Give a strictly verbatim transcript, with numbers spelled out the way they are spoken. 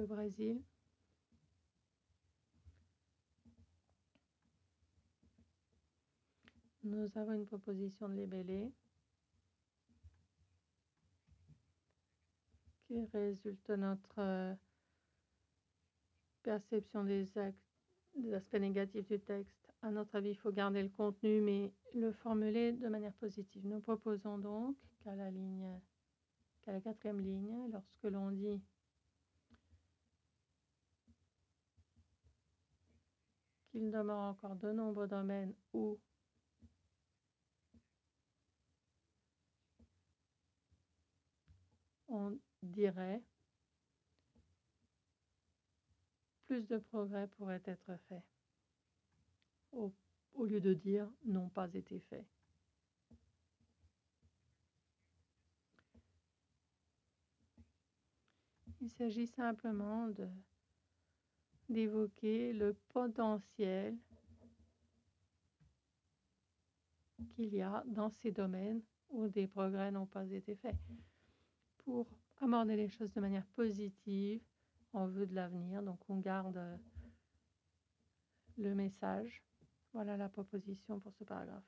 le Brésil. Nous avons une proposition de libellé qui résulte de notre euh, perception des, des aspects négatifs du texte. À notre avis, il faut garder le contenu, mais le formuler de manière positive. Nous proposons donc qu'à la ligne, qu'à la quatrième ligne, lorsque l'on dit qu'il demeure encore de nombreux domaines où on dirait plus de progrès pourraient être faits, au, au lieu de dire n'ont pas été faits. Il s'agit simplement de, d'évoquer le potentiel qu'il y a dans ces domaines où des progrès n'ont pas été faits, pour aborder les choses de manière positive en vue de l'avenir. Donc on garde le message. Voilà la proposition pour ce paragraphe.